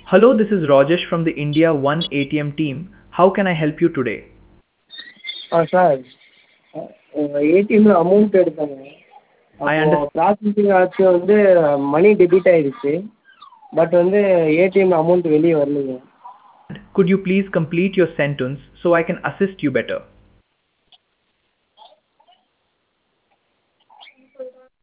Hello, this is Rajesh from the India One ATM team. How can I help you today? Sir ஏடிஎம்ல amount எடுத்தேங்க. I அப்போது understand. Processing ஆச்சு வந்து மணி debit ஆயிடுச்சு. But வந்து ஏடிஎம்ல அமௌண்ட் வெளியே வரலைங்க. Could you please complete your sentence so I can assist you better?